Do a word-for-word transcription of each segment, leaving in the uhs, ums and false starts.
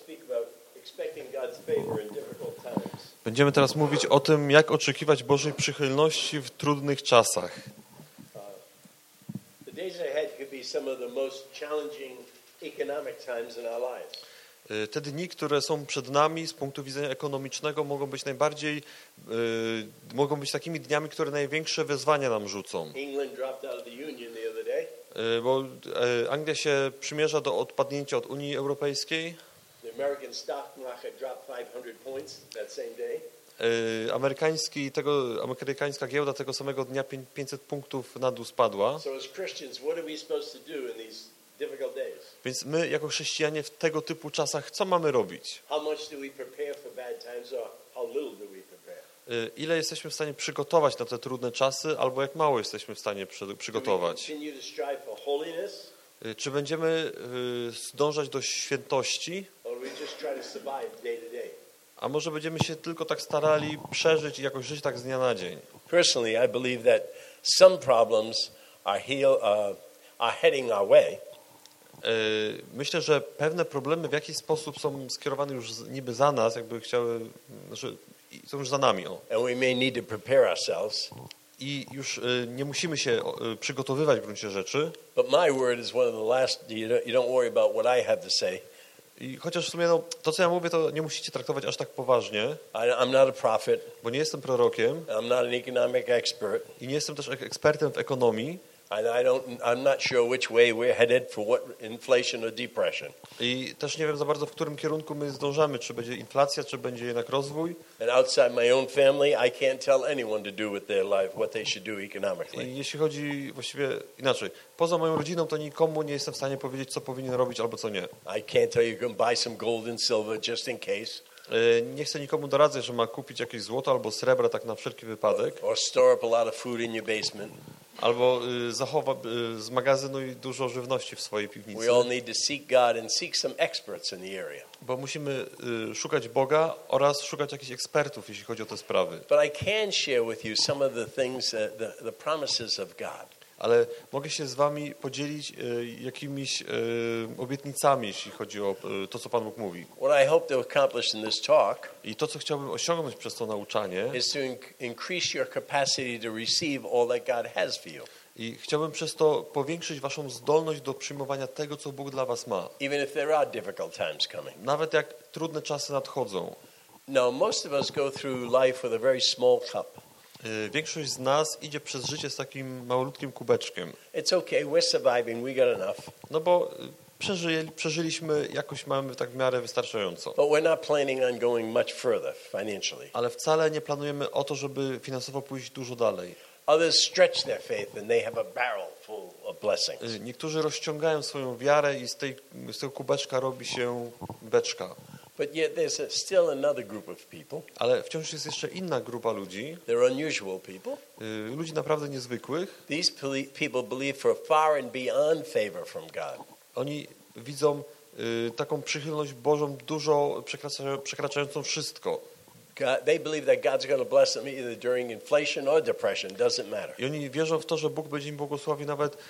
Będziemy teraz mówić o tym, jak oczekiwać Bożej przychylności w trudnych czasach. Te dni, które są przed nami z punktu widzenia ekonomicznego, mogą być najbardziej, y, mogą być takimi dniami, które największe wyzwania nam rzucą. Y, bo y, Anglia się przymierza do odpadnięcia od Unii Europejskiej. Y, amerykański, tego, amerykańska giełda tego samego dnia pięćset punktów na dół spadła. Więc my jako chrześcijanie w tego typu czasach co mamy robić? Ile jesteśmy w stanie przygotować na te trudne czasy, albo jak mało jesteśmy w stanie przygotować? Czy będziemy zdążać do świętości? A może będziemy się tylko tak starali przeżyć i jakoś żyć tak z dnia na dzień? Personally, I believe that some problems are heal, uh, are heading our way. Myślę, że pewne problemy w jakiś sposób są skierowane już niby za nas, jakby chciały, znaczy są już za nami. O. And we may need to prepare ourselves. I już nie musimy się przygotowywać w gruncie rzeczy. But my word is one of the last. You don't, you don't worry about what I have to say. I chociaż w sumie no, to, co ja mówię, to nie musicie traktować aż tak poważnie. I, I'm not a prophet. Bo nie jestem prorokiem. I'm not an economic expert. I nie jestem też ekspertem w ekonomii. And I don't, I'm not sure which way we're headed for what inflation or depression. I też nie wiem za bardzo, w którym kierunku my zdążamy, czy będzie inflacja, czy będzie jednak rozwój. And outside my own family, I can't tell anyone to do with their life what they should do economically. I jeśli chodzi właściwie inaczej, poza moją rodziną, to nikomu nie jestem w stanie powiedzieć, co powinien robić albo co nie. I can't tell you you can buy some gold and silver just in case. Nie chcę nikomu doradzać, że ma kupić jakieś złoto albo srebra tak na wszelki wypadek. Or store up a lot of food in your basement. Albo y, zachowa, y, zmagazynuj dużo żywności w swojej piwnicy. We all need to seek God and seek some experts in the area. Bo musimy y, szukać Boga oraz szukać jakichś ekspertów, jeśli chodzi o te sprawy. But I can share with you some of the things, uh, the, the promises of God. Ale mogę się z wami podzielić y, jakimiś y, obietnicami, jeśli chodzi o y, to, co Pan Bóg mówi. What I hope to accomplish in this talk I to, co chciałbym osiągnąć przez to nauczanie, is to in- increase your capacity to receive all that God has for you. I chciałbym przez to powiększyć waszą zdolność do przyjmowania tego, co Bóg dla was ma. Even if there are difficult times coming. Nawet jak trudne czasy nadchodzą. No, most of us go through life with a very small cup. Większość z nas idzie przez życie z takim malutkim kubeczkiem. It's okay, we're surviving, we got enough. No bo przeżyli, przeżyliśmy, jakoś mamy tak w miarę wystarczająco. But we're not planning on going much further financially. Ale wcale nie planujemy o to, żeby finansowo pójść dużo dalej. Others stretch their faith and they have a barrel full of blessings. Niektórzy rozciągają swoją wiarę i z, tej, z tego kubeczka robi się beczka. But yet there's a, still another group of people. Ale wciąż jest jeszcze inna grupa ludzi. They're unusual people. Ludzi naprawdę niezwykłych. These people believe for far and beyond favor from God. Oni widzą y, taką przychylność Bożą dużo przekracza, przekraczającą wszystko. God, they believe that God's going to bless them either during inflation or depression, doesn't matter. I oni wierzą w to, że Bóg będzie im błogosławił nawet y,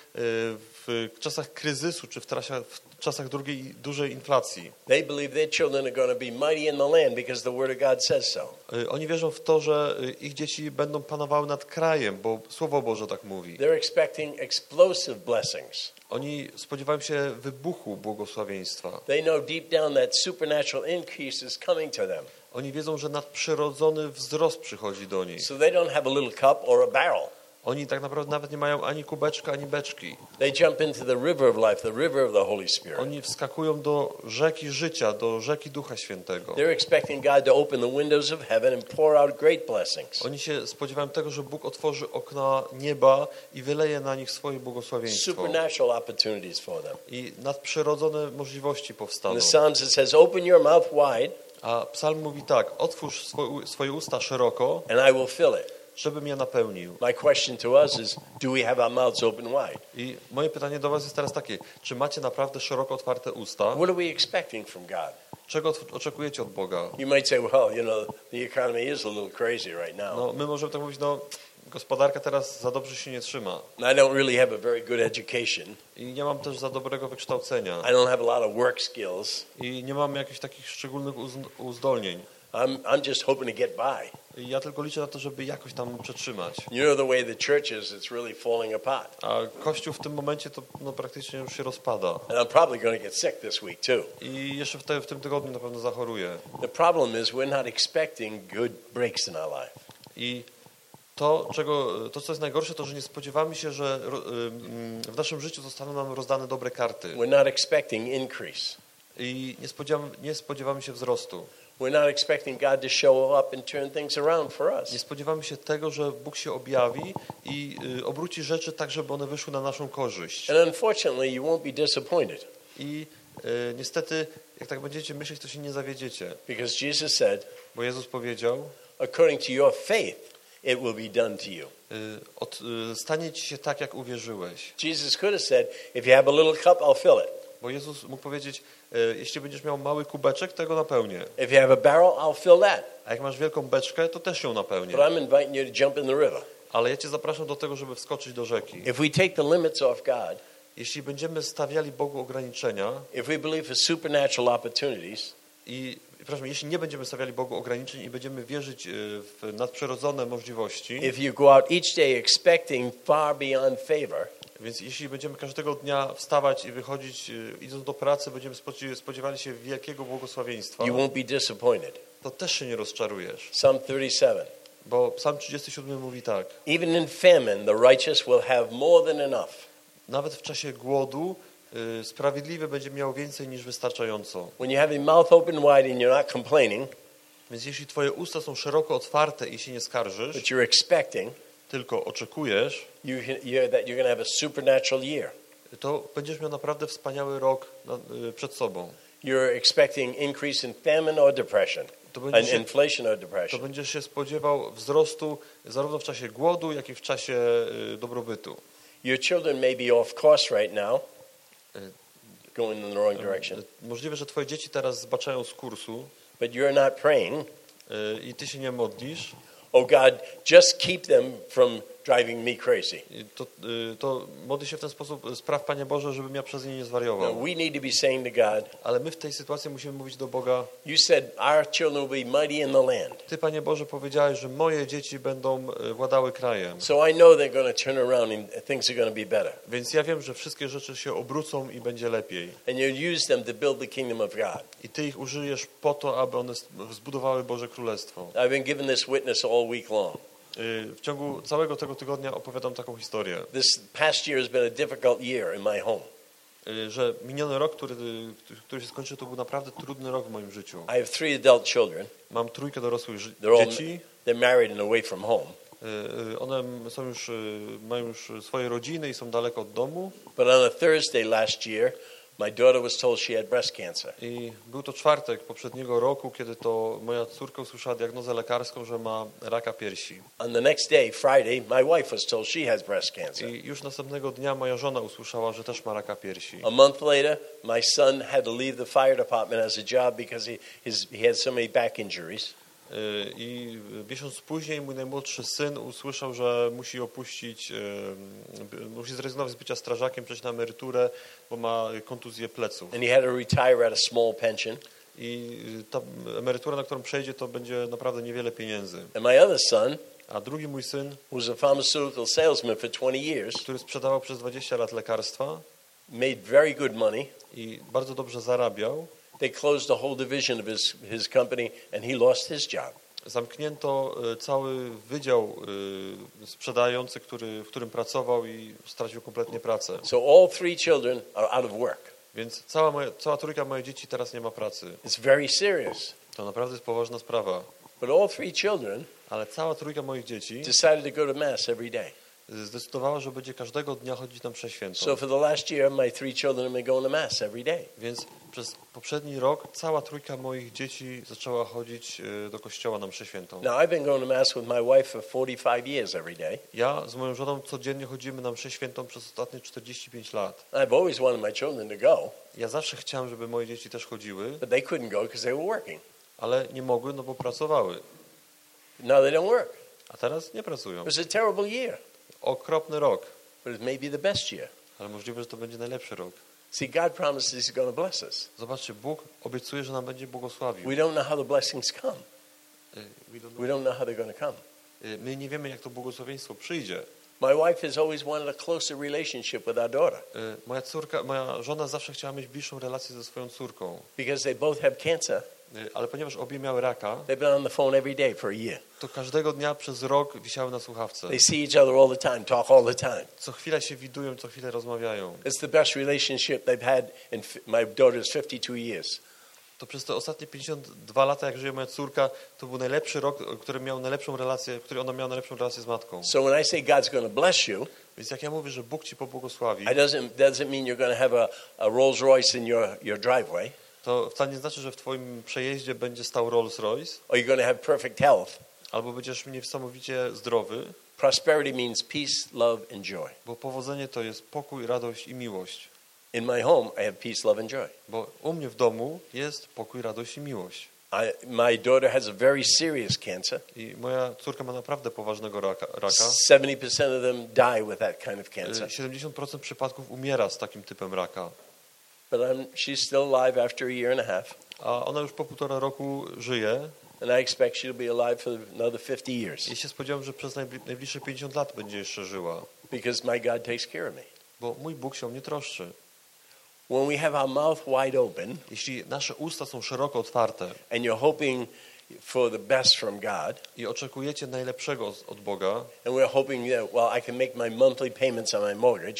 w czasach kryzysu czy w, trasia, w czasach drugiej dużej inflacji. They believe their children are going to be mighty in the land because the word of God says so. Y, oni wierzą w to, że ich dzieci będą panowały nad krajem, bo Słowo Boże tak mówi. They're expecting explosive blessings. Oni spodziewają się wybuchu błogosławieństwa. They know deep down that supernatural increase is coming to them. Oni wiedzą, że nadprzyrodzony wzrost przychodzi do nich. So they don't have a little cup or a barrel. Oni tak naprawdę nawet nie mają ani kubeczka, ani beczki. They jump into the river of life, the river of the Holy Spirit. Oni wskakują do rzeki życia, do rzeki Ducha Świętego. They're expecting God to open the windows of heaven and pour out great blessings. Oni się spodziewają tego, że Bóg otworzy okna nieba i wyleje na nich swoje błogosławieństwo. Supernatural opportunities for them. I nadprzyrodzone możliwości powstaną. In the Psalms it says, "Open your mouth wide." A Psalm mówi tak: otwórz swoje, swoje usta szeroko, And I will fill it. żebym je napełnił. My question to us is, do we have our mouths open wide? I moje pytanie do was jest teraz takie, czy macie naprawdę szeroko otwarte usta? What are we expecting from God? Czego oczekujecie od Boga? You might say, well, you know, the economy is a little crazy right now. No, my możemy tak mówić, no, gospodarka teraz za dobrze się nie trzyma. And I don't really have a very good education. I nie mam też za dobrego wykształcenia. I don't have a lot of work skills. I nie mam jakichś takich szczególnych uz- uzdolnień. I'm, I'm just hoping to get by. I ja tylko liczę na to, żeby jakoś tam przetrzymać. You know the way the church is, it's really falling apart. A Kościół w tym momencie to no, praktycznie już się rozpada. And I'm probably going to get sick this week too. I jeszcze w, te, w tym tygodniu na pewno zachoruję. The problem is we're not expecting good breaks in our life. I to, czego, to, co jest najgorsze, to, że nie spodziewamy się, że ro- ym, w naszym życiu zostaną nam rozdane dobre karty. We're not expecting increase. I nie spodziewamy, nie spodziewamy się wzrostu. We're not expecting God to show up and turn things around for Nie us. spodziewamy się tego, że Bóg się objawi i y, obróci rzeczy tak, żeby one wyszły na naszą korzyść. And unfortunately, you won't be disappointed I y, niestety, jak tak będziecie myśleć, to się nie zawiedziecie. because Jesus said, Bo Jezus powiedział, according to your faith, it will be done to you. y, od, y, stanie ci się tak, jak uwierzyłeś. Jesus could have said, if you have a little cup, I'll fill it. Bo Jezus mógł powiedzieć, y, jeśli będziesz miał mały kubeczek, to go napełnię. If you have a barrel, I'll fill that. A jak masz wielką beczkę, to też ją napełnię. But I'm inviting you to jump in the river. Ale ja cię zapraszam do tego, żeby wskoczyć do rzeki. If we take the limits off God, Jeśli będziemy stawiali Bogu ograniczenia if we believe for supernatural opportunities, i, przepraszam, jeśli nie będziemy stawiali Bogu ograniczeń i będziemy wierzyć y, w nadprzyrodzone możliwości, if you go out each day expecting far beyond favor, więc jeśli będziemy każdego dnia wstawać i wychodzić, y, idąc do pracy, będziemy spodziew- spodziewali się wielkiego błogosławieństwa, you won't be disappointed. to też się nie rozczarujesz. Psalm thirty-seven. Bo Psalm trzydziesty siódmy mówi tak, Even in famine, the righteous will have more than enough. nawet w czasie głodu y, sprawiedliwy będzie miał więcej niż wystarczająco. When you have your mouth open wide and you're not complaining, Więc jeśli twoje usta są szeroko otwarte i się nie skarżysz, but you're expecting, tylko oczekujesz, you, you're, that you're going to have a supernatural year. to będziesz miał naprawdę wspaniały rok na, y, przed sobą. You're expecting increase in famine or depression, To and będziesz, się, inflation or to depression. będziesz się spodziewał wzrostu zarówno w czasie głodu, jak i w czasie y, dobrobytu. Your children may be off course right now, Y, going in the wrong direction, y, Możliwe, że twoje dzieci teraz zbaczają z kursu but you're not praying, y, i ty się nie modlisz. oh God, just keep them from driving me crazy. I To, y, to modli się w ten sposób, spraw Panie Boże, żebym ja przez nie nie No, zwariował. we need to be saying to God, Ale my w tej sytuacji musimy mówić do Boga, you said our children will be mighty in the land. Ty, Panie Boże, powiedziałeś, że moje dzieci będą y, władały krajem. So I know they're going to turn around and things are going to be better. Więc ja wiem, że wszystkie rzeczy się obrócą i będzie lepiej. And you'll use them to build the kingdom of God. I Ty ich użyjesz po to, aby one zbudowały Boże Królestwo. I've been given this witness all week long. Y, W ciągu całego tego tygodnia opowiadam taką historię, This past year has been a difficult year in my home. y, że miniony rok, który, który się skończył, to był naprawdę trudny rok w moim życiu. I have three adult children. Mam trójkę dorosłych ży- They're all dzieci. they're married and away from home. Y, y, One są już, y, mają już swoje rodziny i są daleko od domu. But on a Thursday last year, my daughter was told she had breast cancer. I był to czwartek poprzedniego roku, kiedy to moja córka usłyszała diagnozę lekarską, że ma raka piersi. On the next day, Friday, my wife was told she has breast cancer. I już następnego dnia moja żona usłyszała, że też ma raka piersi. A month later, my son had to leave the fire department as a job because he, his, he had so many back injuries. Y, I miesiąc później mój najmłodszy syn usłyszał, że musi opuścić, y, musi zrezygnować z bycia strażakiem, przejść na emeryturę, bo ma kontuzję pleców. And he had to retire at a small pension. I ta emerytura, na którą przejdzie, to będzie naprawdę niewiele pieniędzy. And my other son, A drugi mój syn, who was a pharmaceutical salesman for twenty years, który sprzedawał przez dwadzieścia lat lekarstwa made very good money. i bardzo dobrze zarabiał, They closed the whole division of his, his company and he lost his job. zamknięto y, cały wydział y, sprzedający, który, w którym pracował i stracił kompletnie pracę. So all three children are out of work. Więc cała, moja, cała trójka moich dzieci teraz nie ma pracy. It's very serious. To naprawdę jest poważna sprawa. But all three children Ale cała trójka moich dzieci decided to go to mass every day. zdecydowała, że będzie każdego dnia chodzić na msze święto. So for the last year, my three children have been going to mass every day. Więc Przez poprzedni rok cała trójka moich dzieci zaczęła chodzić y, do kościoła na mszę świętą. Now, I've been going to Mass with my wife for forty-five years every day. Ja z moją żoną codziennie chodzimy na mszę świętą przez ostatnie czterdzieści pięć lat. I've always wanted my children to go, Ja zawsze chciałem, żeby moje dzieci też chodziły, but they couldn't go because they were working. ale nie mogły, no bo pracowały. Now they don't work. A teraz nie pracują. It was a terrible year, Okropny rok, but it may be the best year. ale możliwe, że to będzie najlepszy rok. See, God promises He's going to bless us. Zobaczcie, Bóg obiecuje, że nam będzie błogosławił. We don't know how the blessings come. Y, we don't know. We don't know how they're going to come. Y, My nie wiemy, jak to błogosławieństwo przyjdzie. My wife has always wanted a closer relationship with our daughter Y, Moja córka, moja żona zawsze chciała mieć bliższą relację ze swoją córką, because they both have cancer. Y, ale ponieważ obie miały raka, They've been on the phone every day for a year. to każdego dnia przez rok wisiały na słuchawce. They see each other all the time, talk all the time. Co chwilę się widują, co chwilę rozmawiają. It's the best relationship they've had in f- my daughter's fifty-two years. To przez te ostatnie pięćdziesiąt dwa lata, jak żyje moja córka, to był najlepszy rok, w którym miał najlepszą relację, w którym ona miała najlepszą relację z matką. So when I say God's going to bless you, Więc jak ja mówię, że Bóg ci pobłogosławi, I doesn't doesn't mean you're going to have a, a Rolls Royce in your, your driveway, to wcale nie znaczy, że w twoim przejeździe będzie stał Rolls Royce, or you're going to have perfect health. albo będziesz niesamowicie zdrowy, Prosperity means peace, love, and joy. bo powodzenie to jest pokój, radość i miłość. In my home, I have peace, love, and joy. Bo u mnie w domu jest pokój, radość i miłość. I, my daughter has a very serious cancer. I moja córka ma naprawdę poważnego raka. raka. seventy percent of them die with that kind of cancer. siedemdziesiąt procent przypadków umiera z takim typem raka. But I'm, she's still alive after a year and a half. A ona już po półtora roku żyje. And I expect she'll be alive for another fifty years I się spodziewam, że przez najbli- najbliższe pięćdziesiąt lat będzie jeszcze żyła. because my God takes care of me. Bo mój Bóg się o mnie troszczy. When we have our mouth wide open Jeśli nasze usta są szeroko otwarte and you're hoping for the best from God, i oczekujecie najlepszego z- od Boga, and we're hoping that, well, I can make my monthly payments on my mortgage.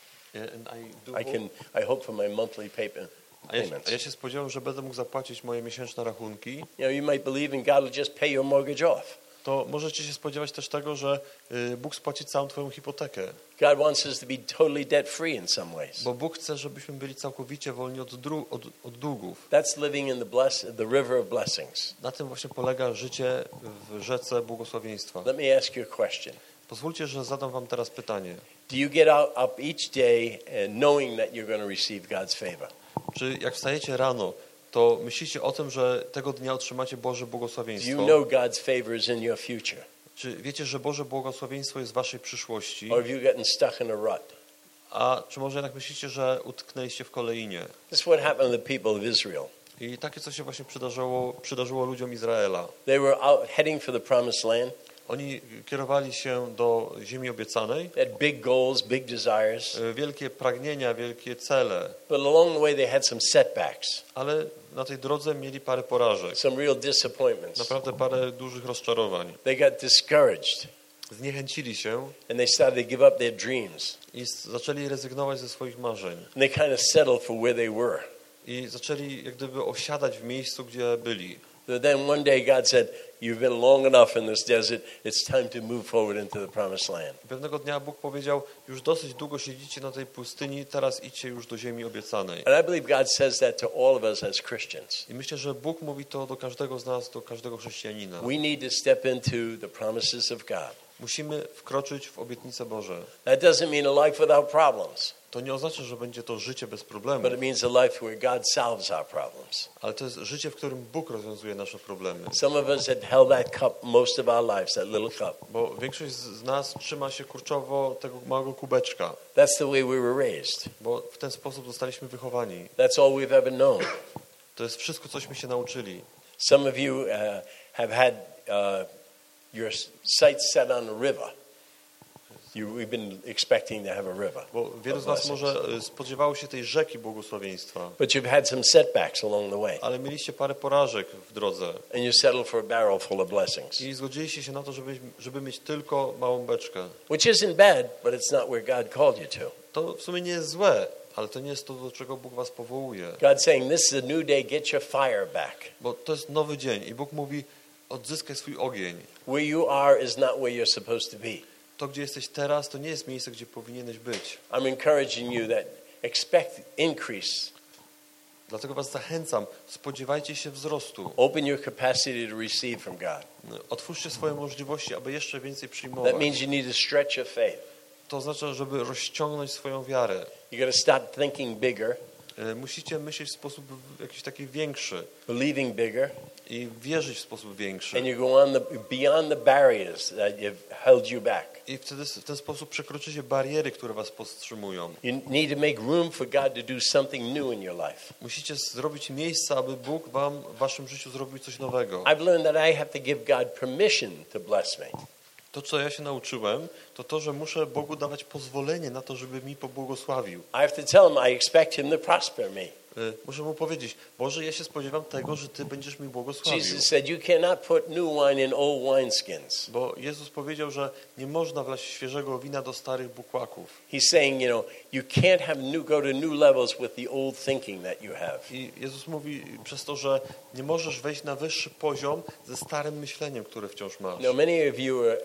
and I, do I can, I hope for my monthly payment, a, ja, payments. a ja się spodziewam, że będę mógł zapłacić moje miesięczne rachunki, You know, you might believe in God will just pay your mortgage off. to możecie się spodziewać też tego, że y, Bóg spłaci całą twoją hipotekę. God wants us to be totally debt free in some ways. Bo Bóg chce, żebyśmy byli całkowicie wolni od, dru- od, od długów. That's living in the bless, the river of blessings. Na tym właśnie polega życie w rzece błogosławieństwa. Let me ask you a question. Pozwólcie, że zadam wam teraz pytanie. Do you get out up each day and knowing that you're going to receive God's favor? Czy jak wstajecie rano, to myślicie o tym, że tego dnia otrzymacie Boże Do you błogosławieństwo? know God's favor is in your future? Czy wiecie, że Boże błogosławieństwo jest w waszej przyszłości? Or have you gotten stuck in a rut? A czy może jednak myślicie, że utknęliście w kolejnie? This is what happened to the people of Israel. I takie coś się właśnie przydarzyło, przydarzyło ludziom Izraela. They were out heading for the promised land. Oni kierowali się do ziemi obiecanej, They had big goals, big desires. e, wielkie pragnienia, wielkie cele, But along the way, they had some setbacks, ale na tej drodze mieli parę porażek, some real disappointments. naprawdę parę dużych rozczarowań. They got discouraged Zniechęcili się and they started to give up their dreams. i s- zaczęli rezygnować ze swoich marzeń. And they kind of settled for where they were. I zaczęli jak gdyby osiadać w miejscu, gdzie byli. But then one day God said, you've been long enough in this desert. It's time to move forward into the promised land. Pewnego dnia Bóg powiedział, już dosyć długo siedzicie na tej pustyni, teraz idźcie już do ziemi obiecanej. And I believe God says that to all of us as Christians. I myślę, że Bóg mówi to do każdego z nas, do każdego chrześcijanina. We need to step into the promises of God. Musimy wkroczyć w obietnice Boże. That doesn't mean a life without problems, To nie oznacza, że będzie to życie bez but problemów, it means a life where God solves our problems. ale to jest życie, w którym Bóg rozwiązuje nasze problemy. Some of us have held that cup most of our lives, that little cup. Bo większość z z nas trzyma się kurczowo tego małego kubeczka, That's the way we were raised. bo w ten sposób zostaliśmy wychowani. That's all we've ever known. To jest wszystko, cośmy się nauczyli. Some of you uh, have had uh, your sights set on a river. You, we've been expecting to have a river. Bo wielu z was może y, spodziewało się tej rzeki błogosławieństwa, But you've had some setbacks along the way. ale mieliście parę porażek w drodze And you settled for a barrel full of blessings. i zgodziliście się na to, żeby, żeby mieć tylko małą beczkę. Which isn't bad, but it's not where God called you to. To w sumie nie jest złe, ale to nie jest to, do czego Bóg was powołuje. God's saying, this is a new day, get your fire back. Bo to jest nowy dzień i Bóg mówi, odzyskaj swój ogień. Where you are is not where you're supposed to be. To, gdzie jesteś teraz, to nie jest miejsce, gdzie powinieneś być. I'm encouraging you that expect increase. Dlatego was zachęcam, spodziewajcie się wzrostu. Open your capacity to receive from God. Otwórzcie swoje możliwości, aby jeszcze więcej That przyjmować. means you need to stretch your faith. To oznacza, żeby rozciągnąć swoją wiarę. You got to start thinking bigger, E, Musicie myśleć w sposób jakiś taki większy believing bigger, i wierzyć w sposób większy. and you go on the beyond the barriers that have held you back. I wtedy w ten sposób przekroczycie bariery, które was powstrzymują. You need to make room for God to do something new in your life. Musicie zrobić miejsca, aby Bóg wam w waszym życiu zrobił coś nowego. I've learned that I have to give God permission to bless me. To, co ja się nauczyłem, to to, że muszę Bogu dawać pozwolenie na to, żeby mi pobłogosławił. I have to tell him I expect him to prosper me. E, Muszę mu powiedzieć, Boże, ja się spodziewam tego, że Ty będziesz mi błogosławił. Jesus said you cannot put new wine in old wineskins. Bo Jezus powiedział, że nie można wlać świeżego wina do starych bukłaków. He's saying, you know, you can't have new, go to new levels with the old thinking that you have. I Jezus mówi przez to, że nie możesz wejść na wyższy poziom ze starym myśleniem, które wciąż masz. Now, many of you are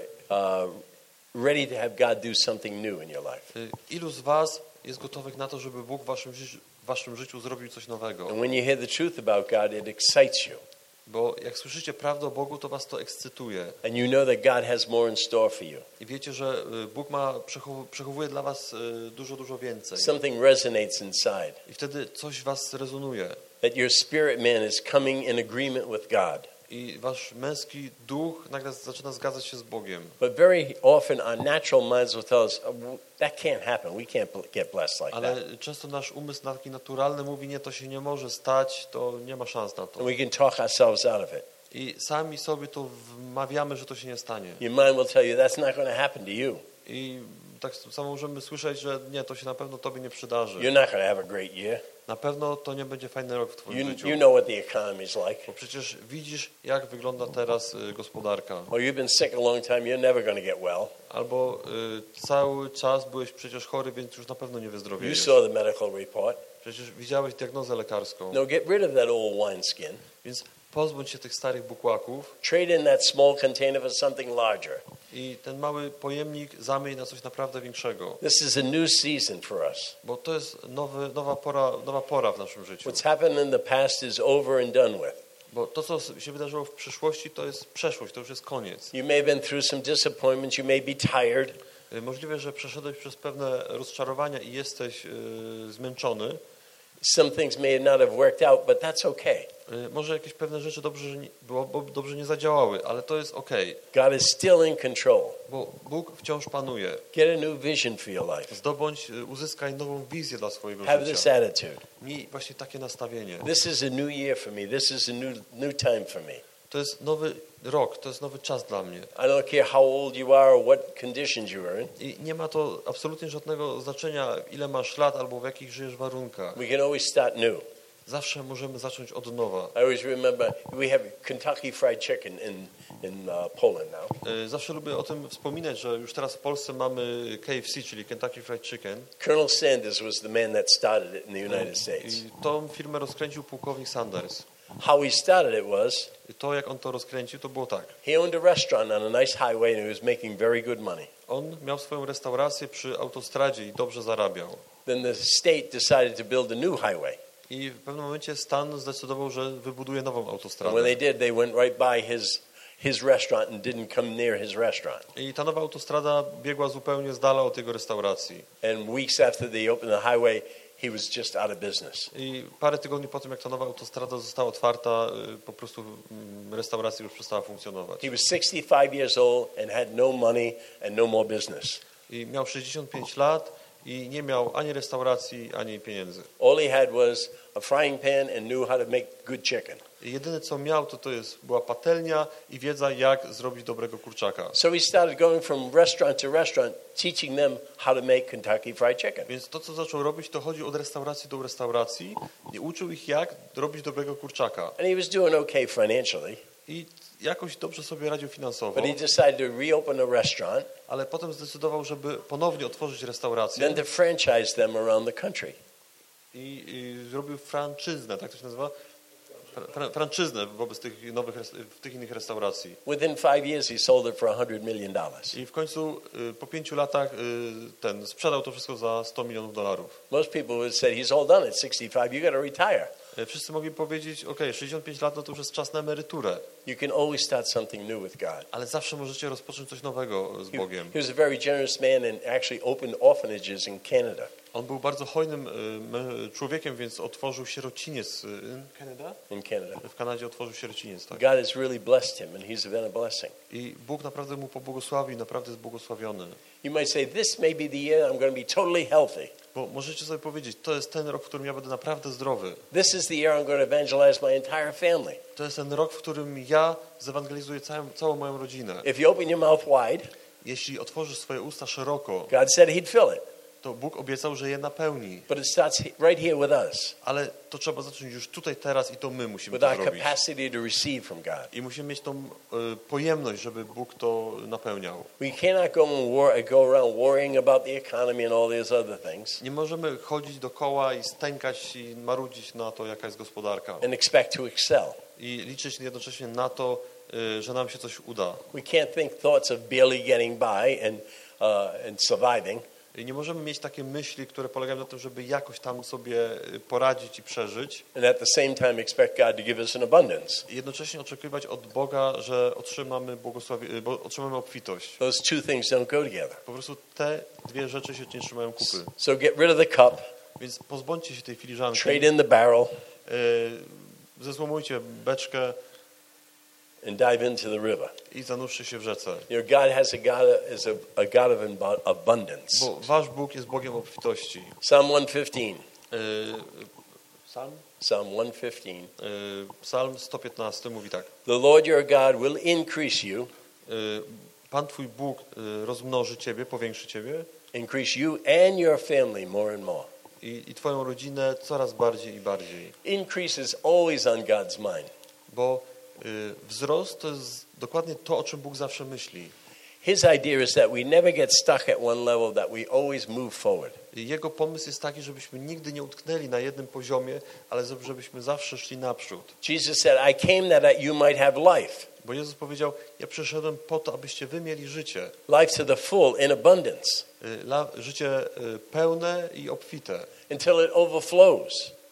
uh, ready to have God do something new in your life. E, Ilu z was jest gotowych na to, żeby Bóg w waszym życiu, w waszym życiu zrobił coś nowego? And when you hear the truth about God, it excites you. Bo jak słyszycie prawdę o Bogu, to was to ekscytuje. And you know that God has more in store for you. I wiecie, że y, Bóg ma, przechow- przechowuje dla was y, dużo, dużo więcej. Something resonates inside. I wtedy coś w was rezonuje. That your spirit man is coming in agreement with God. I wasz męski duch nagle zaczyna zgadzać się z Bogiem. But very often our natural minds will tell us, oh, that can't happen. We can't bl- get blessed like that. Ale często nasz umysł taki naturalny mówi, nie, to się nie może stać, to nie ma szans na to. And we can talk ourselves out of it. I sami sobie to wmawiamy, że to się nie stanie. Your mind will tell you that's not going to happen to you. I tak samo możemy słyszeć, że nie, to się na pewno tobie nie przydarzy. You're not going to have a great year. Na pewno to nie będzie fajny rok w twoim You, życiu. you know what the economy is like. Bo przecież widzisz, jak wygląda teraz y, gospodarka. Or you've been sick a long time, you're never going to get well. Albo y, cały czas byłeś przecież chory, więc już na pewno nie You wyzdrowiejesz. saw the medical report. Przecież widziałeś diagnozę lekarską. No, get rid of that old wineskin. Więc pozbądź się tych starych bukłaków Trade in that small container for something larger. i ten mały pojemnik zamień na coś naprawdę większego. This is a new season for us. Bo to jest nowy, nowa, pora, nowa pora w naszym życiu. What's happened in the past is over and done with. Bo to, co się wydarzyło w przyszłości, to jest przeszłość, to już jest koniec. You may have been through some disappointments. You may be tired. Y, Możliwe, że przeszedłeś przez pewne rozczarowania i jesteś y, zmęczony. Some things may not have worked out, but that's okay. Y, Może jakieś pewne rzeczy dobrze, że nie, było, bo dobrze nie zadziałały, ale to jest okej, God is still in control. bo Bóg wciąż panuje. Get a new vision for your life. Zdobądź, y, uzyskaj nową wizję dla swojego Have this życia. attitude. Miej właśnie takie nastawienie. This is a new year for me. This is a new new time for me. To jest nowy rok, to jest nowy czas dla mnie. I don't care how old you are or what conditions you are in. I nie ma to absolutnie żadnego znaczenia, ile masz lat albo w jakich żyjesz warunkach. We can always start new. Zawsze możemy zacząć od nowa. I always remember we have Kentucky Fried Chicken in in uh, Poland now. Y, Zawsze lubię o tym wspominać, że już teraz w Polsce mamy K F C, czyli Kentucky Fried Chicken. Colonel Sanders was the man that started it in the United States. I tą firmę rozkręcił pułkownik Sanders. How he started it was I to, jak on to rozkręcił, to było tak. he owned a restaurant on a nice highway and he was making very good money. On miał swoją restaurację przy autostradzie i dobrze zarabiał. Then the state decided to build a new highway. I w pewnym momencie stan zdecydował, że wybuduje nową And when autostradę. they did, they went right by his his restaurant and didn't come near his restaurant. I ta nowa autostrada biegła zupełnie z dala od jego restauracji. And weeks after they opened the highway, he was just out of business. I parę tygodni po tym, jak ta nowa autostrada została otwarta, y, po prostu mm, restauracja już przestała funkcjonować. He was sixty-five years old and had no money and no more business. I miał sześćdziesiąt pięć lat i nie miał ani restauracji, ani pieniędzy. All he had was a frying pan and knew how to make good chicken. I jedyne, co miał, to, to jest, była patelnia i wiedza, jak zrobić dobrego kurczaka. So he started going from restaurant to restaurant, teaching them how to make Kentucky Fried Chicken. Więc to, co zaczął robić, to chodził od restauracji do restauracji i uczył ich, jak robić dobrego kurczaka. And he was doing okay financially, I jakoś dobrze sobie radził finansowo, but he decided to reopen a restaurant, ale potem zdecydował, żeby ponownie otworzyć restaurację then to franchise them around the country. i, i zrobił franczyznę, tak to się nazywa? Fra, franczyznę wobec tych nowych, res- w tych innych restauracji. Within five years, he sold it for one hundred million dollars. I w końcu y, po pięciu latach y, ten sprzedał to wszystko za sto milionów dolarów. Most people would say, he's all done at sixty-five, you got to retire. E, Wszyscy mogli powiedzieć, ok, sześćdziesiąt pięć lat, no to już jest czas na emeryturę, You can always start something new with God. ale zawsze możecie rozpocząć coś nowego z He, Bogiem. he was a very generous man and actually opened orphanages in Canada. On był bardzo hojnym e, mę- człowiekiem, więc otworzył sierociniec e, in Canada? In Canada. W Kanadzie otworzył sierociniec, tak. God has really blessed him, and he's been a blessing. I Bóg naprawdę mu pobłogosławił, naprawdę jest błogosławiony. You might say, this may be the year I'm going to be totally healthy. Bo możecie sobie powiedzieć, to jest ten rok, w którym ja będę naprawdę zdrowy. This is the year I'm going to evangelize my entire family. To jest ten rok, w którym ja zewangelizuję całą, całą moją rodzinę. If you open your mouth wide, Jeśli otworzysz swoje usta szeroko, God said he'd fill it. to Bóg obiecał, że je napełni. But it starts he- right here with us, Ale to trzeba zacząć już tutaj, teraz i to my musimy with to our zrobić. capacity to receive from God. I musimy mieć tą e, pojemność, żeby Bóg to napełniał. We cannot go and war, go around worrying about the economy and all these other things Nie możemy chodzić dookoła i stękać i marudzić na to, jaka jest gospodarka. and expect to excel. I liczyć jednocześnie na to, e, że nam się coś uda. We can't think thoughts of barely getting by and, uh, and surviving. I nie możemy mieć takie myśli, które polegają na tym, żeby jakoś tam sobie poradzić i przeżyć. And at the same time expect God to give us an abundance. I jednocześnie oczekiwać od Boga, że otrzymamy błogosławie, bo otrzymamy obfitość. Those two things don't go together. Po prostu te dwie rzeczy się nie trzymają kupy. So get rid of the cup, Więc pozbądźcie się tej filiżanki, trade in the barrel, yy, zezłomujcie beczkę and dive into the river. i zanurzcie się w rzece. You know, God has a God is a, a God of ab- abundance. Bo wasz Bóg jest Bogiem obfitości. Psalm one fifteen. Yy, Psalm? Psalm one fifteen. Yy, Psalm sto piętnaście mówi tak. The Lord your God will increase you, Yy, Pan twój Bóg yy, rozmnoży ciebie, powiększy ciebie increase you and your family more and more. i, i twoją rodzinę coraz bardziej i bardziej. Increase is always on God's mind. Bo y, wzrost to jest dokładnie to, o czym Bóg zawsze myśli. His idea is that we never get stuck at one level, that we always move forward. I Jego pomysł jest taki, żebyśmy nigdy nie utknęli na jednym poziomie, ale żebyśmy zawsze szli naprzód. Jesus said, I came that you might have life, Bo Jezus powiedział, ja przyszedłem po to, abyście wy mieli życie. life to the full in abundance, Y, La, życie y, pełne i obfite. until it overflows.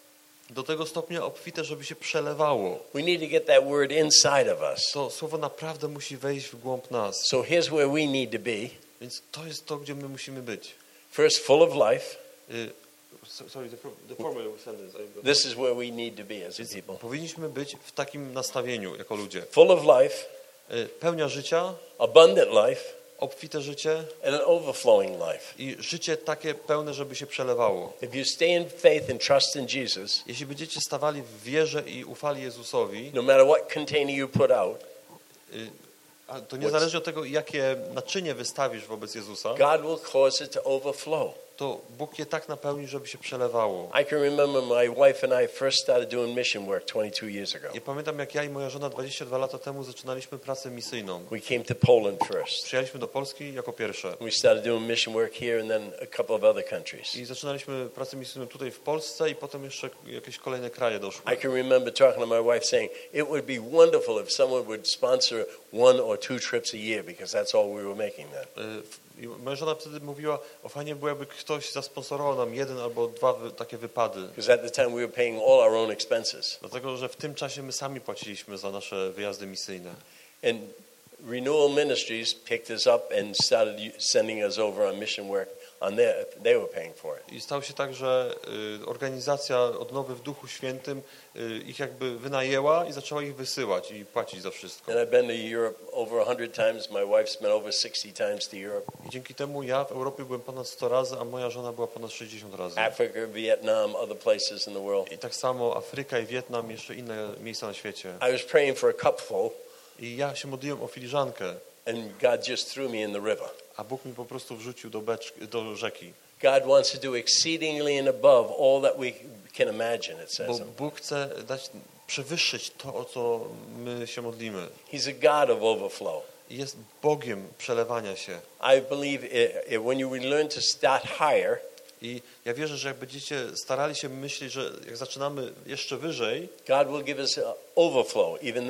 Do tego stopnia obfite, żeby się przelewało. We need to get that word inside of us. To słowo naprawdę musi wejść w głąb nas. So here's where we need to be. Więc to jest to, gdzie my musimy być. First, full of life. Y, so- Sorry, the, the former sentence. I got- This is where we need to be as a Więc people. powinniśmy być w takim nastawieniu jako ludzie. Full of life, Y, Pełnia życia, abundant life, obfite życie and an overflowing life. i życie takie pełne, żeby się przelewało. If you stay in faith and trust in Jesus, Jeśli będziecie stawali w wierze i ufali Jezusowi, no matter what container you put out, y, a to niezależnie od tego, jakie naczynie wystawisz wobec Jezusa, God will cause it to overflow. to Bóg je tak napełni, żeby się przelewało. I can remember my wife and I first started doing mission work twenty-two years ago. I pamiętam, jak ja i moja żona dwadzieścia dwa lata temu zaczynaliśmy pracę misyjną. We came to Poland first. Przyjechaliśmy do Polski jako pierwsze. We started doing mission work here and then a couple of other countries. I zaczynaliśmy pracę misyjną tutaj w Polsce i potem jeszcze jakieś kolejne kraje doszły. I can remember talking to my wife saying, it would be wonderful if someone would sponsor one or two trips a year because that's all we were making then. Y, I moja żona wtedy mówiła, o fajnie było, jakby ktoś zasponsorował nam jeden albo dwa wy, takie wypady. Because at the time we were paying all our own expenses. Dlatego, że w tym czasie my sami płaciliśmy za nasze wyjazdy misyjne. And Renewal Ministries picked us up and started u- sending us over on mission work on their, they were paying for it. I stało się tak, że y, organizacja Odnowy w Duchu Świętym y, ich jakby wynajęła i zaczęła ich wysyłać i płacić za wszystko. And I've been to Europe over a hundred times. My wife's been over sixty times to Europe. I dzięki temu ja w Europie byłem ponad sto razy, a moja żona była ponad sześćdziesiąt razy. Africa, Vietnam, other places in the world. I tak samo Afryka i Wietnam, jeszcze inne miejsca na świecie. I was praying for a cupful I ja się modliłem o filiżankę, and God just threw me in the river. a Bóg mi po prostu wrzucił do, beczki, do rzeki. God wants to do exceedingly and above all that we can imagine, it Bo says. Bóg chce dać, przewyższyć to, o co my się modlimy. He's a God of overflow. I jest Bogiem przelewania się. I believe it, it, when you learn to start higher, I ja wierzę, że jak będziecie starali się myśleć, że jak zaczynamy jeszcze wyżej, God will give us a overflow even then.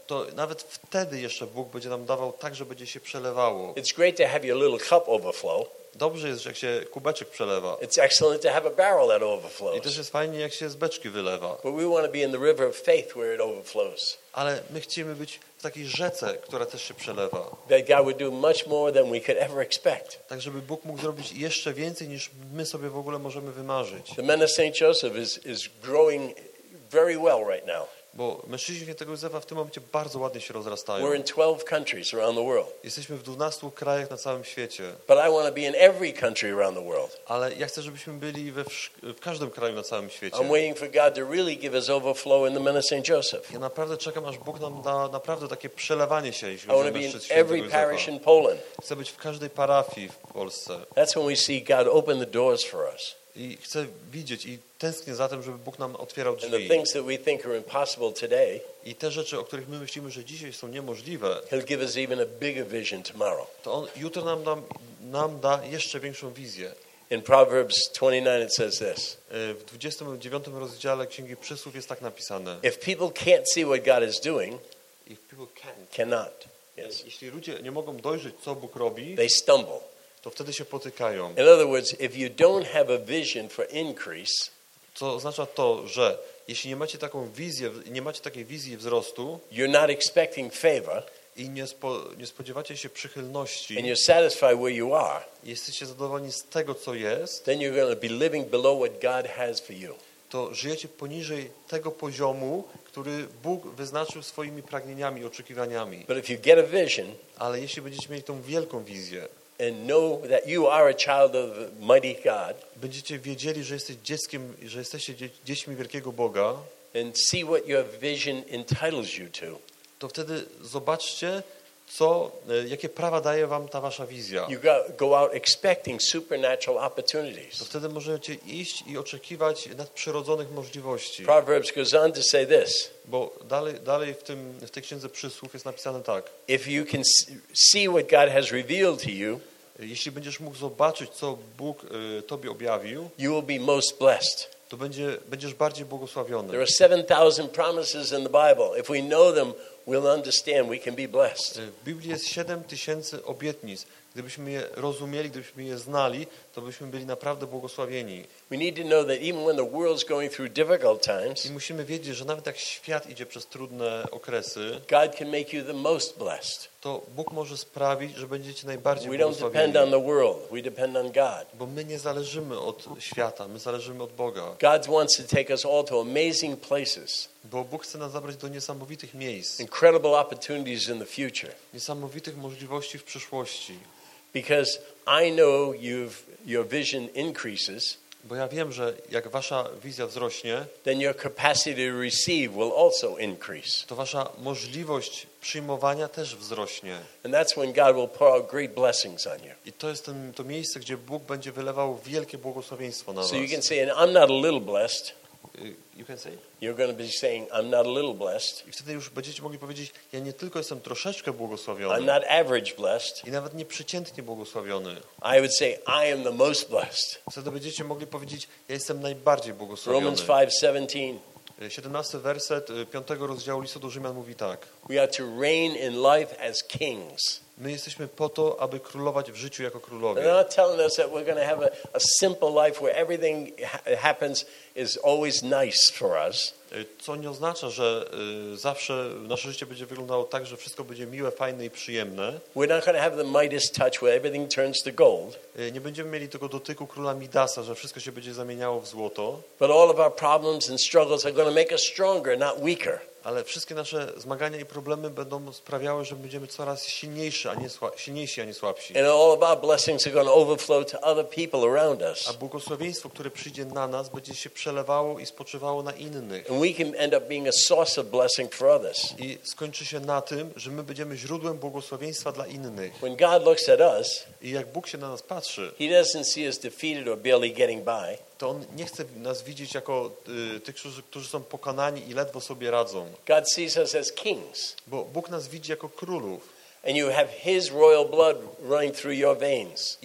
to nawet wtedy jeszcze Bóg będzie nam dawał tak, że będzie się przelewało. It's great to have your little cup overflow. Dobrze jest, jak się kubeczek przelewa. It's excellent to have a barrel that I overflows. też jest fajnie, jak się z beczki wylewa. But we want to be in the river of faith where it overflows. Ale my chcemy być w takiej rzece, która też się przelewa. That God would do much more than we could ever expect. Tak, żeby Bóg mógł zrobić jeszcze więcej, niż my sobie w ogóle możemy wymarzyć. The men of Saint Joseph is, is growing very well right now. Bo mężczyźni świętego Józefa w tym momencie bardzo ładnie się rozrastają. We're in twelve countries around the world. Jesteśmy w dwunastu krajach na całym świecie. But I want to be in every country around the world. Ale ja chcę, żebyśmy byli we wsz- w każdym kraju na całym świecie. I'm waiting for God to really give us overflow in the men of Saint Joseph. Ja naprawdę czekam, aż Bóg nam da naprawdę takie przelewanie się, jeśli I want chodzi to o be in mężczyzn świętego every parish Józefa. in Poland. Chcę być w każdej parafii w Polsce. That's when we see God open the doors for us. I chcę widzieć i tęsknię za tym, żeby Bóg nam otwierał And the drzwi. things that we think are impossible today, I te rzeczy, o których my myślimy, że dzisiaj są niemożliwe, He'll give us even a bigger vision tomorrow. to On jutro nam da, nam da jeszcze większą wizję. In Proverbs twenty-nine it says this. W dwudziestym dziewiątym rozdziale Księgi Przysłów jest tak napisane. If people can't see what God is doing, If people can't, cannot. Yes. jeśli ludzie nie mogą dojrzeć, co Bóg robi, They stumble. to wtedy się potykają. In other words, if you don't have a vision for increase, Co oznacza to, że jeśli nie macie taką wizję, nie macie takiej wizji wzrostu you're not expecting favor, i nie, spo, nie spodziewacie się and przychylności, you're satisfied where you are, jesteście zadowoleni z tego, co jest, then you're going to be living below what God has for you. to żyjecie poniżej tego poziomu, który Bóg wyznaczył swoimi pragnieniami i oczekiwaniami. But if you get a vision Ale jeśli będziecie mieli tą wielką wizję, and know that you are a child of the mighty God, będziecie wiedzieli, że jesteście dzieckiem, że jesteście dzie- dziećmi wielkiego Boga, and see what your vision entitles you to, to wtedy zobaczcie, co, e, jakie prawa daje wam ta wasza wizja. you go, go out expecting supernatural To opportunities. wtedy możecie iść i oczekiwać nadprzyrodzonych możliwości. Proverbs goes on to say this. Bo dalej, dalej w, tym, w tej księdze przysłów jest napisane tak. If you can s- see what God has revealed to you, Jeśli będziesz mógł zobaczyć, co Bóg y, tobie objawił, you will be most blessed. to będzie, będziesz bardziej There błogosławiony. are seven thousand promises in the Bible. If we know them, we'll understand we can be blessed. Y, W Biblii jest siedem tysięcy obietnic. Gdybyśmy je rozumieli, gdybyśmy je znali, to byśmy byli naprawdę błogosławieni. We need to know that even when the world's going through difficult I times, musimy wiedzieć, że nawet jak świat idzie przez trudne okresy, God can make you the most blessed. to Bóg może sprawić, że będziecie najbardziej We don't depend on błogosławieni. the world. We depend on God. Bo my nie zależymy od świata, my zależymy od Boga. God wants to take us all to amazing places, Bo Bóg chce nas zabrać do niesamowitych miejsc, incredible opportunities in the future. niesamowitych możliwości w przyszłości. Because I know you've, your vision increases, Bo ja wiem, że jak wasza wizja wzrośnie, then your capacity to receive will also increase. to wasza możliwość przyjmowania też wzrośnie. And that's when God will pour out great blessings on you. I to jest ten, to miejsce, gdzie Bóg będzie wylewał wielkie błogosławieństwo na was. So you can say, and I'm not a little blessed. Y, You can say? You're going to be saying, I'm not a little blessed. I wtedy już będziecie mogli powiedzieć, ja nie tylko jestem troszeczkę I'm błogosławiony not average blessed. i nawet nie przeciętnie błogosławiony. I would say, I am the most blessed. Wtedy będziecie mogli powiedzieć, ja jestem najbardziej błogosławiony. Romans five seventeen. siedemnasty werset y, piątego rozdziału listu do Rzymian mówi tak. We are to reign in life as kings. My jesteśmy po to, aby królować w życiu jako And królowie. they're not telling us that we're going to have a, a simple life where everything ha- happens is always nice for us. Y, Co nie oznacza, że y, zawsze nasze życie będzie wyglądało tak, że wszystko będzie miłe, fajne i przyjemne. We're not going to have the Midas touch where everything turns to gold. Y, Nie będziemy mieli tego dotyku króla Midasa, że wszystko się będzie zamieniało w złoto. But all of our problems and struggles are going to make us stronger, not weaker. Ale wszystkie nasze zmagania i problemy będą sprawiały, że będziemy coraz silniejsi, a nie, sła- silniejsi, a nie słabsi. And all of our blessings are going to overflow to other people around A us. błogosławieństwo, które przyjdzie na nas, będzie się przelewało i spoczywało na innych. And we can end up being a source of blessing for others. I skończy się na tym, że my będziemy źródłem błogosławieństwa dla innych. When God looks at us, I jak Bóg się na nas patrzy, He doesn't see us defeated or barely getting by. to On nie chce nas widzieć jako y, tych, którzy, którzy są pokonani i ledwo sobie radzą. God sees us as kings. Bo Bóg nas widzi jako królów. And you have His royal blood running through your veins. I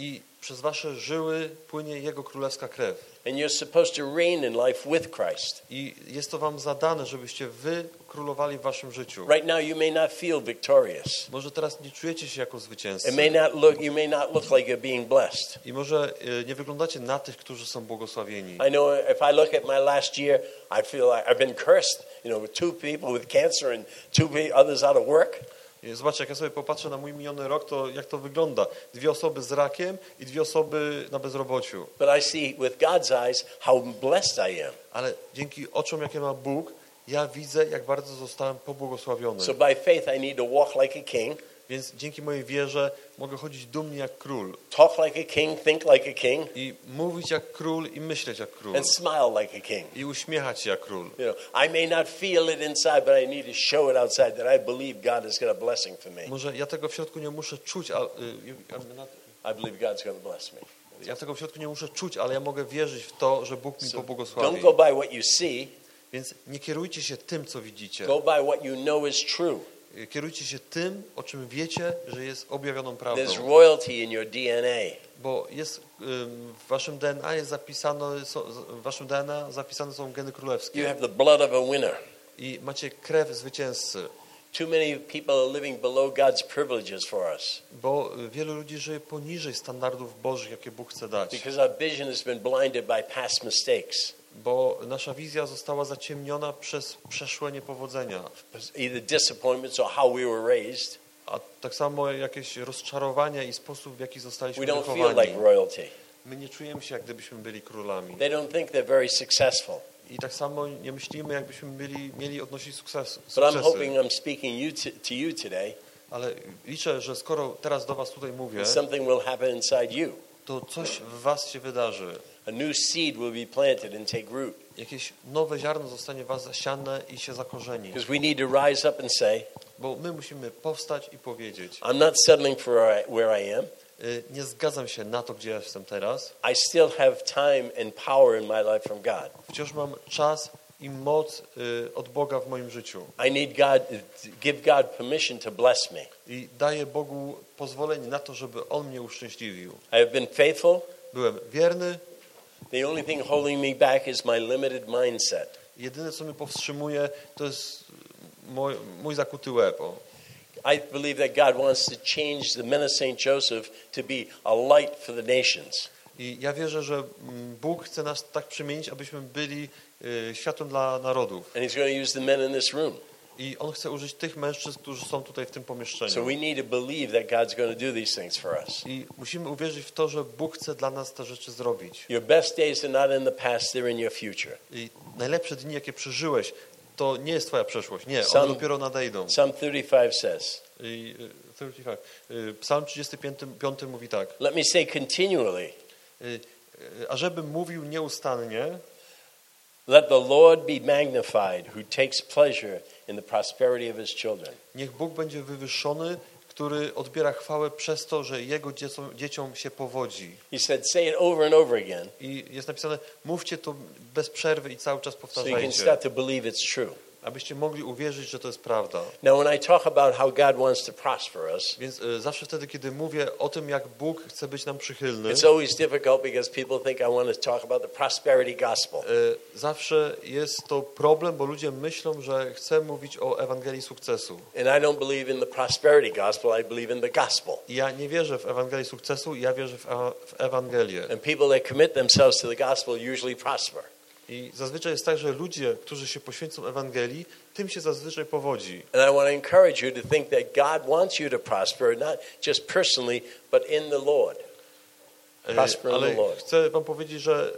przez wasze żyły płynie Jego królewska krew. And you're supposed to reign in life with Christ. I jest to wam zadane, żebyście wy królowali w waszym życiu. Right now you may not feel victorious. Może teraz nie czujecie się jako zwycięzcy. It may not look, you may not look like you're being blessed. I może y, nie wyglądacie na tych, którzy są błogosławieni. I know if I look at my last year, I feel like I've been cursed, you know, with two people with cancer and two others out of work. I zobaczcie, jak ja sobie popatrzę na mój miniony rok, to jak to wygląda. Dwie osoby z rakiem i dwie osoby na bezrobociu. But I see with God's eyes how blessed I am. Ale dzięki oczom, jakie ma Bóg, ja widzę, jak bardzo zostałem pobłogosławiony. So by faith I need to walk like a king. Więc dzięki mojej wierze mogę chodzić dumnie jak król. Talk like a king, think like a king. I mówić jak król i myśleć jak król. And smile like a king. I uśmiechać się jak król. You know, I may not feel it inside, but I need to show it outside that I believe God has got a blessing for me. Może ja tego w środku nie muszę czuć, ale I believe God's going to bless me. ja tego w środku nie muszę czuć, ale ja mogę wierzyć w to, że Bóg mi So pobłogosławi. don't go by what you see. Więc nie kierujcie się tym, co widzicie. Go by what you know is true. Kierujcie się tym, o czym wiecie, że jest objawioną prawdą. There's royalty in your D N A. Bo jest w waszym D N A jest zapisane, są, w waszym D N A zapisane są geny You królewskie. have the blood of a winner. I macie krew zwycięzcy. Too many people are living below God's privileges for us. Bo wielu ludzi żyje poniżej standardów bożych, jakie Bóg chce dać. Because our vision has been blinded by past mistakes. Bo nasza wizja została zaciemniona przez przeszłe niepowodzenia. Either disappointments or how we were raised. A tak samo jakieś rozczarowania i sposób, w jaki zostaliśmy We don't feel wychowani. like royalty. My nie czujemy się, jak gdybyśmy byli królami. They don't think they're very successful. I tak samo nie myślimy, jakbyśmy byli, mieli odnosić sukces, But I'm sukcesy. hoping I'm speaking you to, to you today. Ale liczę, że skoro teraz do was tutaj mówię, Something will happen inside you. to coś w was się wydarzy. A new seed will be planted and take root. Jakieś nowe ziarno zostanie w was zasiane i się zakorzeni. Because we need to rise up and say, Bo my musimy powstać i powiedzieć: I'm not settling for where I, where I am. y, nie zgadzam się na to, gdzie ja jestem teraz. I still have time and power in my life from God. Wciąż mam czas i moc y, od Boga w moim życiu. I need God to give God permission to bless me. I daję Bogu pozwolenie na to, żeby On mnie uszczęśliwił. I have been faithful. Byłem wierny. The only thing holding me back is my limited mindset. Jedyne, co mnie powstrzymuje, to jest mój, mój zakuty łeb. O. I believe that God wants to change the men of Saint Joseph to be a light for the nations. I ja wierzę, że mm, Bóg chce nas tak przemienić, abyśmy byli y, światłem dla narodów. And he's going to use the men in this room. I On chce użyć tych mężczyzn, którzy są tutaj w tym pomieszczeniu. So we need to believe that God's going to do these things for us. I musimy uwierzyć w to, że Bóg chce dla nas te rzeczy zrobić. Your best days are not in the past, they're in your future. I najlepsze dni, jakie przeżyłeś, to nie jest twoja przeszłość. Nie, one Psalm- dopiero nadejdą. Psalm thirty-five says, I, y, trzydzieści pięć. Y, Psalm trzydziesty piąty mówi tak. let me say continually, Y, y, Ażebym mówił nieustannie, let the Lord be magnified, who takes pleasure in the prosperity of his children. niech Bóg będzie wywyższony, który odbiera chwałę przez to, że Jego dzieciom, dzieciom się powodzi. He said, say it over and over again, I jest napisane, mówcie to bez przerwy i cały czas so you can powtarzajcie, start to believe it's true. abyście mogli uwierzyć, że to jest prawda. Now, when I talk about how God wants to prosper us, Więc y, zawsze wtedy, kiedy mówię o tym, jak Bóg chce być nam przychylny, it's always difficult because people think I want to talk about the prosperity gospel. y, zawsze jest to problem, bo ludzie myślą, że chcę mówić o Ewangelii sukcesu. And I don't believe in the prosperity gospel, I believe in the gospel. I ja nie wierzę w Ewangelii sukcesu, ja wierzę w, ewa- w Ewangelię. And people that commit themselves to the gospel usually prosper. I zazwyczaj jest tak, że ludzie, którzy się poświęcą Ewangelii, tym się zazwyczaj powodzi. And I want to encourage you to think that God wants you to prosper, not just personally, but in the Lord. E, Prosper in Ale the Lord. chcę wam powiedzieć, że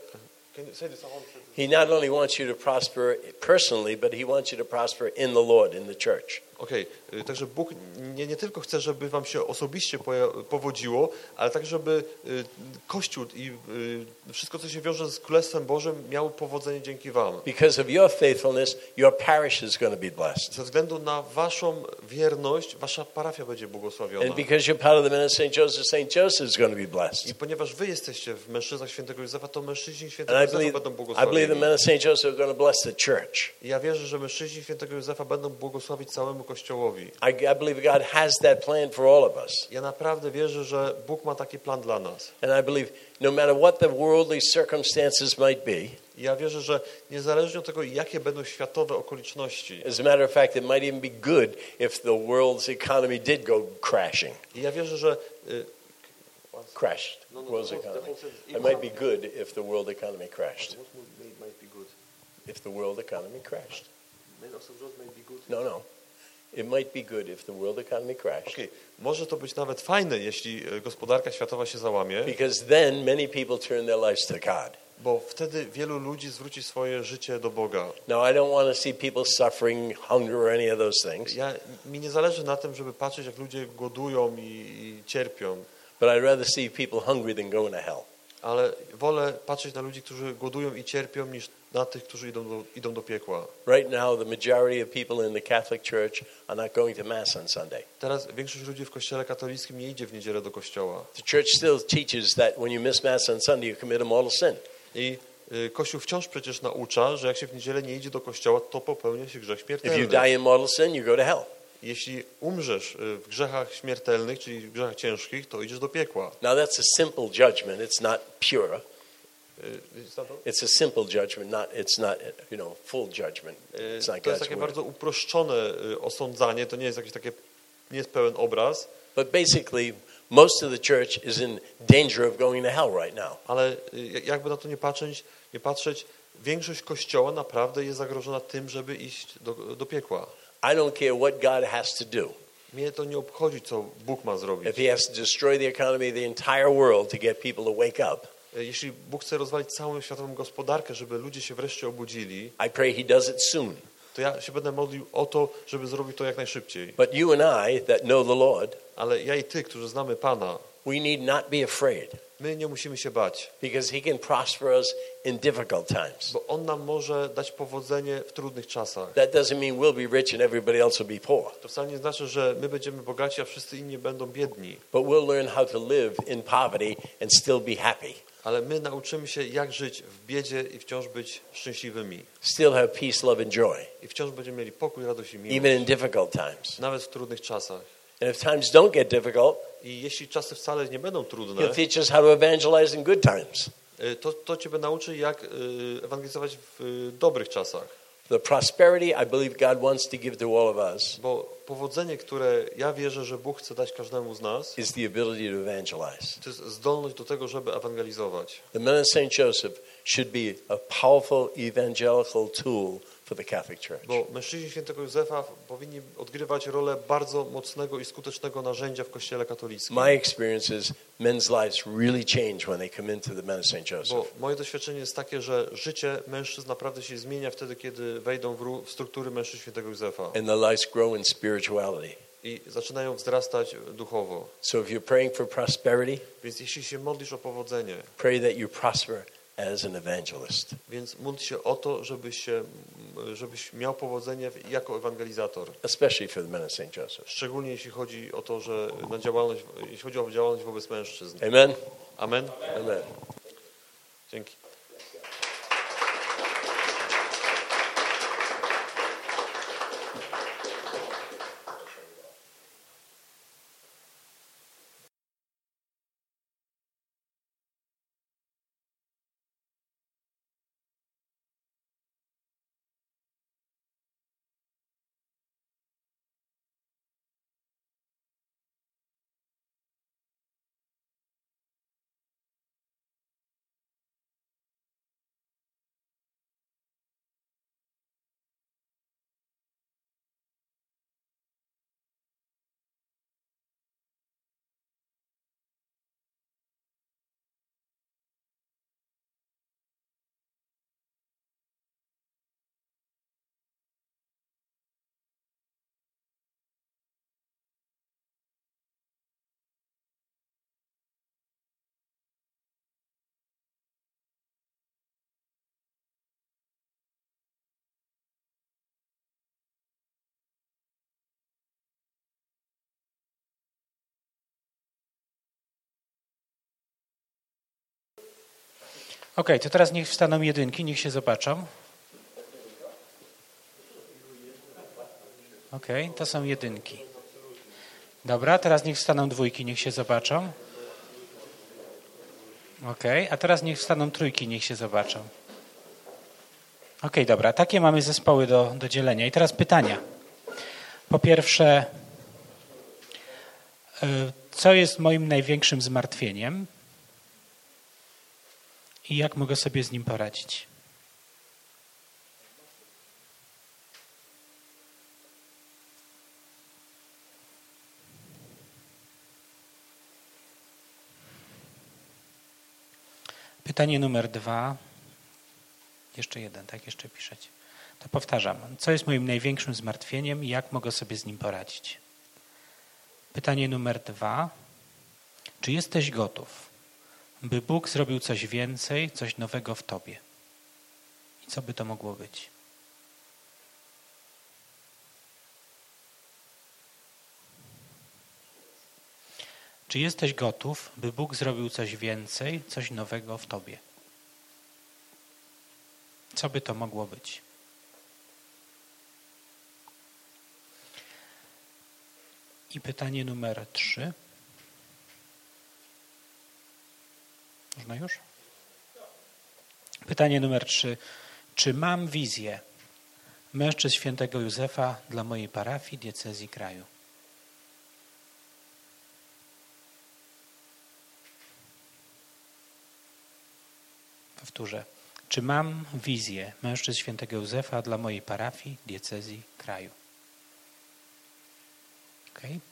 He not only wants you to prosper personally, but he wants you to prosper in the Lord, in the church. Okej, okay. Także Bóg nie, nie tylko chce, żeby wam się osobiście poja- powodziło, ale tak, żeby y, Kościół i y, wszystko, co się wiąże z Królestwem Bożym, miało powodzenie dzięki wam. Because of your faithfulness, your parish is going to be blessed. Ze względu na waszą wierność, wasza parafia będzie błogosławiona. And because you're part of the men of Saint Joseph, Saint Joseph is going to be blessed. I ponieważ wy jesteście w mężczyznach świętego Józefa, to mężczyźni świętego And I Józefa believe, będą I believe błogosławieni. the men of Saint Joseph are going to bless the church. I ja wierzę, że mężczyźni świętego Józefa będą błogosławić całemu Kościołowi. I, I believe God has that plan for all of us. Ja naprawdę wierzę, że Bóg ma taki plan dla nas. And I believe no matter what the worldly circumstances might be, I ja wierzę, że niezależnie od tego, jakie będą światowe okoliczności, as a matter of fact, it might even be good if the world's economy did go crashing. i ja wierzę, że y, Crashed. No, no, World's the whole- the economy. whole sense- It might be good if the world economy crashed. what may- might be good? If the world economy crashed. May also just may be good. No, no. It might be good if the world economy crashed. Okej, może to być nawet fajne, jeśli e, gospodarka światowa się załamie, Because then many people turn their lives to God. bo wtedy wielu ludzi zwróci swoje życie do Boga. Now, I don't want to see people suffering, hunger, or any of those things, Ja, mi nie zależy na tym, żeby patrzeć, jak ludzie głodują i, i cierpią, but I'd rather see people hungry than going to hell. ale wolę patrzeć na ludzi, którzy głodują i cierpią, niż na tych, którzy idą do, idą do piekła. Right now, the majority of people in the Catholic Church are not going to Mass on Sunday. Teraz większość ludzi w kościele katolickim nie idzie w niedzielę do kościoła. The church still teaches that when you miss Mass on Sunday, you commit a mortal sin. I y, Kościół wciąż przecież naucza, że jak się w niedzielę nie idzie do kościoła, to popełnia się grzech If you śmiertelny. die in mortal sin, you go to hell. Jeśli umrzesz y, w grzechach śmiertelnych, czyli w grzechach ciężkich, to idziesz do piekła. Now, that's a simple judgment. It's not pure. Y, jest na to? It's a simple judgment, not it's not you know full judgment. Y, It's not To jest God's takie word. bardzo uproszczone y, osądzanie, to nie jest jakieś takie, nie jest pełen obraz, But basically, most of the church is in danger of going to hell right now. ale y, jakby na to nie patrzeć, nie patrzeć, większość kościoła naprawdę jest zagrożona tym, żeby iść do, do piekła. I don't care what God has to do. Mnie to nie obchodzi, co Bóg ma zrobić. If He has to destroy the economy of the entire world to get people to wake up, Jeśli Bóg chce rozwalić całą światową gospodarkę, żeby ludzie się wreszcie obudzili, I pray He does it soon. to ja się będę modlił o to, żeby zrobić to jak najszybciej. But you and I that know the Lord, Ale ja i ty, którzy znamy Pana, we need not be afraid my nie musimy się bać, because He can prosper us in difficult times. bo On nam może dać powodzenie w trudnych czasach. That doesn't mean we'll be rich and everybody else will be poor. To wcale nie znaczy, że my będziemy bogaci, a wszyscy inni będą biedni. But we'll learn how to live in poverty and still be happy. Ale my nauczymy się, jak żyć w biedzie i wciąż być szczęśliwymi. Still have peace, love, and joy, I wciąż będziemy mieli pokój, radość i even in miłość. difficult times. Nawet w trudnych czasach. And if times don't get difficult, I jeśli czasy wcale nie będą trudne, He'll teach us how to evangelize in good times. y, to, to Ciebie nauczy, jak y, ewangelizować w y, dobrych czasach. The prosperity I believe God wants to give to all of us Bo powodzenie, które ja wierzę, że Bóg chce dać każdemu z nas, is the ability to evangelize. to jest zdolność do tego, żeby ewangelizować. The men of Saint Joseph should be a powerful evangelical tool for the Catholic Church. Bo mężczyźni świętego Józefa powinni odgrywać rolę bardzo mocnego i skutecznego narzędzia w Kościele katolickim. My experience is men's lives really change when they come into the men of Saint Bo Joseph. moje doświadczenie jest takie, że życie mężczyzn naprawdę się zmienia wtedy, kiedy wejdą w, ró- w struktury mężczyzn świętego Józefa And their lives grow in spirituality. i zaczynają wzrastać duchowo. So if you're praying for prosperity, Więc jeśli się modlisz o powodzenie, pray that you prosper as an evangelist. więc módl się o to, żebyś, się, żebyś miał powodzenie jako ewangelizator. Especially for the men of Saint Joseph. Szczególnie jeśli chodzi o to, że na działalność, jeśli chodzi o działalność wobec mężczyzn. Amen? Amen. Amen. Dzięki. Okej, to teraz niech wstaną jedynki, niech się zobaczą. Okej, to są jedynki. Dobra, teraz niech wstaną dwójki, niech się zobaczą. Okej, a teraz niech wstaną trójki, niech się zobaczą. Okej, dobra, takie mamy zespoły do, do dzielenia. I teraz pytania. Po pierwsze, co jest moim największym zmartwieniem i jak mogę sobie z nim poradzić? Pytanie numer dwa. Jeszcze jeden, tak? Jeszcze piszecie. To powtarzam. Co jest moim największym zmartwieniem i jak mogę sobie z nim poradzić? Pytanie numer dwa. Czy jesteś gotów, by Bóg zrobił coś więcej, coś nowego w tobie? I co by to mogło być? Czy jesteś gotów, by Bóg zrobił coś więcej, coś nowego w tobie? Co by to mogło być? I pytanie numer trzy. Można już? Pytanie numer trzy. Czy mam wizję mężczyzn świętego Józefa dla mojej parafii, diecezji, kraju? Powtórzę. Czy mam wizję mężczyzn świętego Józefa dla mojej parafii, diecezji, kraju? Okay.